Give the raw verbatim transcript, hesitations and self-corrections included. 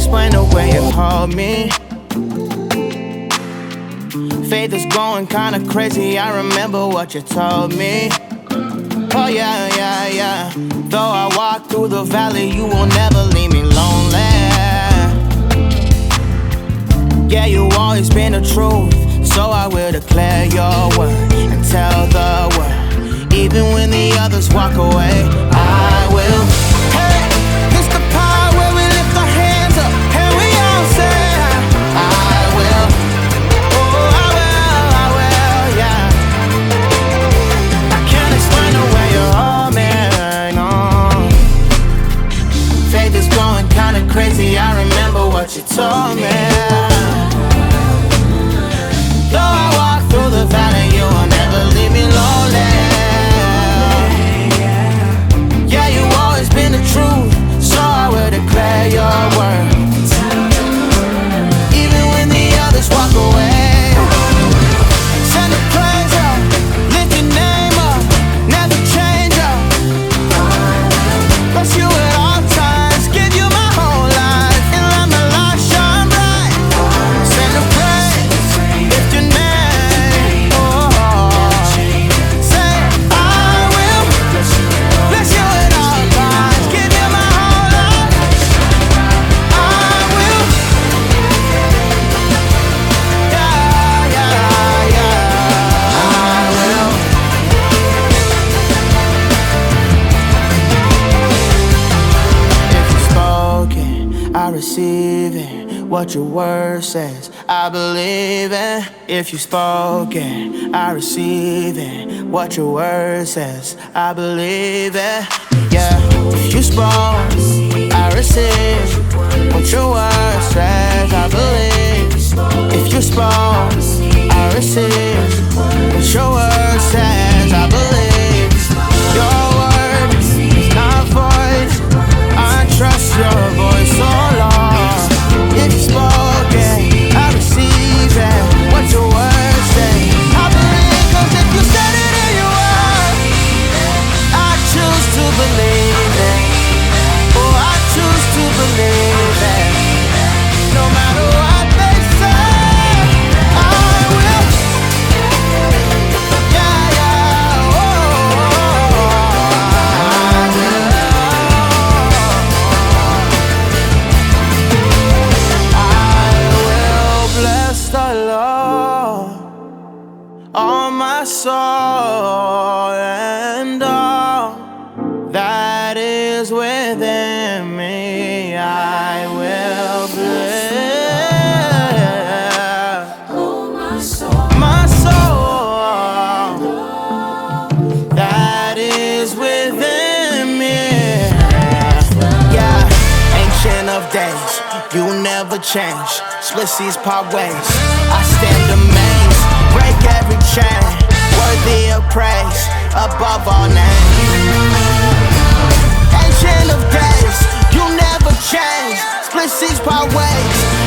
explain the way you hold me. Faith is going kinda crazy, I remember what you told me. Oh yeah, yeah, yeah. Though I walk through the valley, you will never leave me lonely. Yeah, you always been the truth, so I will declare your word and tell the world. Even when the others walk away, I will. Hey, it's the part where we lift our hands up and we all say, I will. Oh, I will, I will, yeah. I can't explain the way you hold me, no. Faith is going kinda crazy, I remember what you told me. Though I walk through the valley, you will never leave me lonely. Yeah, you always been the truth, so I will declare your word. Even when the others walk away, send the praise up, lift your name up, never change up. Bless you at all times, give you my whole life, and let my light shine bright. Send the praise, lift your name, oh, say I will. Bless you at all times, give you my whole life. I will. Yeah, yeah, yeah. I will. If you spoke it, I receive it. What your word says, I believe it. If you spoke it, I receive it. What your word says, I believe it. Yeah, if you spoke, I receive. What your word says, I believe. If you spoke, I receive. What your word says, I believe. Your word is not void. I trust your voice, oh Lord. If you spoke it, I receive it. What your word says, I believe. Cause if you said it in your word, I choose to believe it. Oh, I choose to believe it. No matter what they say, I will. Yeah, yeah, oh, I will. I will bless the Lord, all my soul and all that is within me. I will bless my soul that is within me. Yeah, ancient of days, you never change. Split seas part ways, I stand amazed. Break every chain, worthy of praise, above all names. Ancient of days, you never change. Split seas part ways,